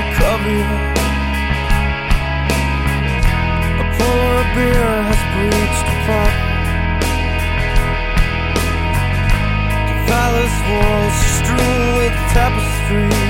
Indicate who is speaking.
Speaker 1: cover you. A polar bear has breached a pot. The palace walls strewn with tapestry.